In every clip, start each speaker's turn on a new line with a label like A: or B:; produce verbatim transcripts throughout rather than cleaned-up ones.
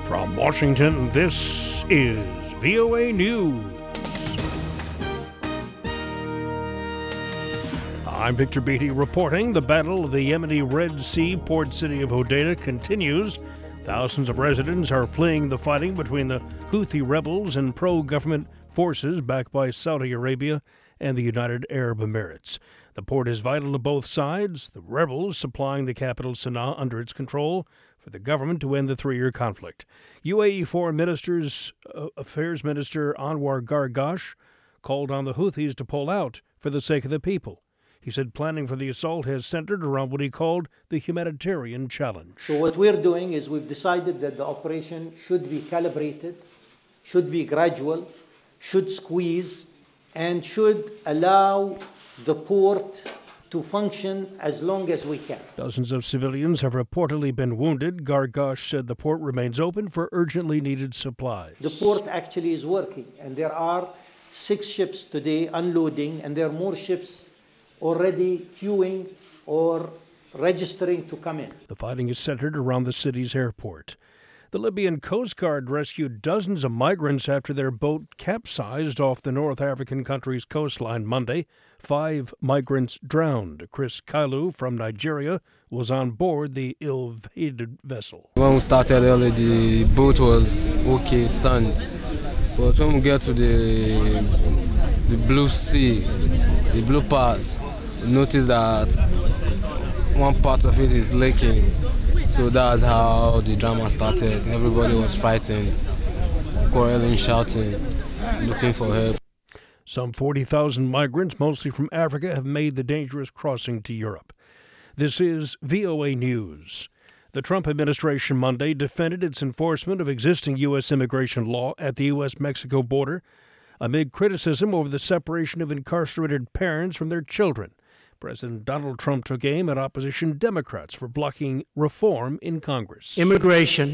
A: From Washington, this is V O A News. I'm Victor Beatty reporting. The battle of the Yemeni Red Sea port city of Hodeidah continues. Thousands of residents are fleeing the fighting between the Houthi rebels and pro-government forces backed by Saudi Arabia and the United Arab Emirates. The port is vital to both sides, the rebels supplying the capital Sana'a under its control for the government to end the three-year conflict. U A E Foreign Ministers, uh, Affairs Minister Anwar Gargash called on the Houthis to pull out for the sake of the people. He said planning for the assault has centered around what he called the humanitarian challenge.
B: So what we're doing is we've decided that the operation should be calibrated, should be gradual, should squeeze, and should allow the port to function as long as we can.
A: Dozens of civilians have reportedly been wounded. Gargash said the port remains open for urgently needed supplies.
B: The port actually is working, and there are six ships today unloading, and there are more ships already queuing or registering to come in.
A: The fighting is centered around the city's airport. The Libyan Coast Guard rescued dozens of migrants after their boat capsized off the North African country's coastline Monday. Five migrants drowned. Chris Kailu from Nigeria was on board the ill-fated vessel.
C: When we started early, the boat was okay, sun. But when we get to the, the blue sea, the blue part, we noticed that one part of it is leaking. So that's how the drama started. Everybody was fighting, quarreling, shouting, looking for help.
A: Some forty thousand migrants, mostly from Africa, have made the dangerous crossing to Europe. This is V O A News. The Trump administration Monday defended its enforcement of existing U S immigration law at the U S Mexico border amid criticism over the separation of incarcerated parents from their children. President Donald Trump took aim at opposition Democrats for blocking reform in Congress.
D: Immigration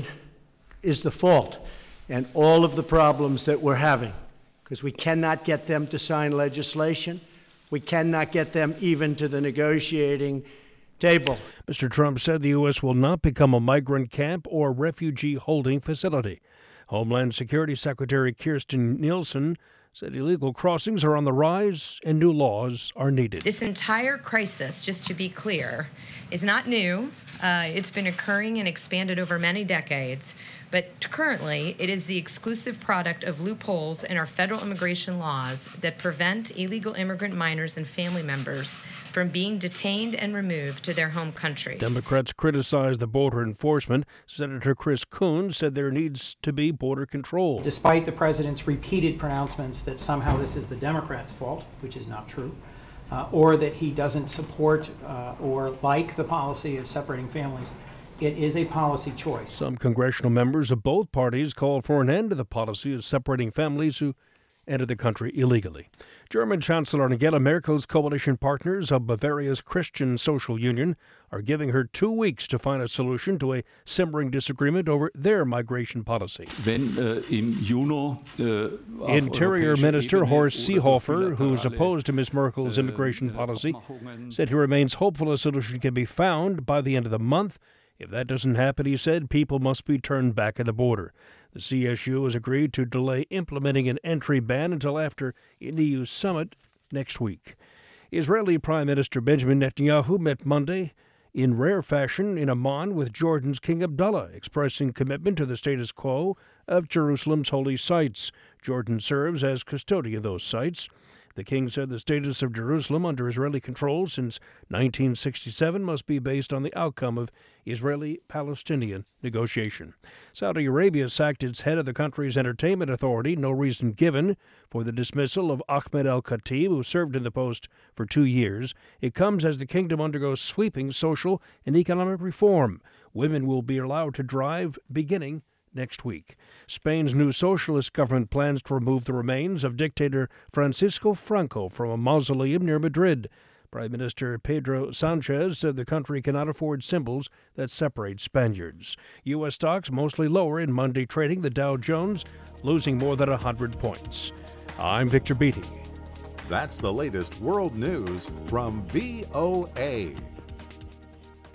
D: is the fault and all of the problems that we're having, because we cannot get them to sign legislation. We cannot get them even to the negotiating table.
A: Mister Trump said the U S will not become a migrant camp or refugee holding facility. Homeland Security Secretary Kirstjen Nielsen said illegal crossings are on the rise and new laws are needed.
E: This entire crisis, just to be clear, is not new. Uh, it's been occurring and expanded over many decades. But currently, it is the exclusive product of loopholes in our federal immigration laws that prevent illegal immigrant minors and family members from being detained and removed to their home countries.
A: Democrats criticized the border enforcement. Senator Chris Coons said there needs to be border control.
F: Despite the president's repeated pronouncements that somehow this is the Democrats' fault, which is not true, uh, or that he doesn't support uh, or like the policy of separating families, it is a policy choice.
A: Some congressional members of both parties called for an end to the policy of separating families who enter the country illegally. German Chancellor Angela Merkel's coalition partners of Bavaria's Christian Social Union are giving her two weeks to find a solution to a simmering disagreement over their migration policy.
G: Wenn, uh, im Juno, uh,
A: Interior Minister Horst Seehofer, who's opposed to Miz Merkel's immigration policy, said he remains hopeful a solution can be found by the end of the month. If that doesn't happen, he said, people must be turned back at the border. The C S U has agreed to delay implementing an entry ban until after an E U summit next week. Israeli Prime Minister Benjamin Netanyahu met Monday in rare fashion in Amman with Jordan's King Abdullah, expressing commitment to the status quo of Jerusalem's holy sites. Jordan serves as custodian of those sites. The king said the status of Jerusalem under Israeli control since nineteen sixty-seven must be based on the outcome of Israeli-Palestinian negotiation. Saudi Arabia sacked its head of the country's entertainment authority, no reason given for the dismissal of Ahmed al-Khatib, who served in the post for two years. It comes as the kingdom undergoes sweeping social and economic reform. Women will be allowed to drive beginning next week. Spain's new socialist government plans to remove the remains of dictator Francisco Franco from a mausoleum near Madrid. Prime Minister Pedro Sanchez said the country cannot afford symbols that separate Spaniards. U S stocks mostly lower in Monday trading, the Dow Jones losing more than one hundred points. I'm Victor Beatty.
H: That's the latest world news from V O A.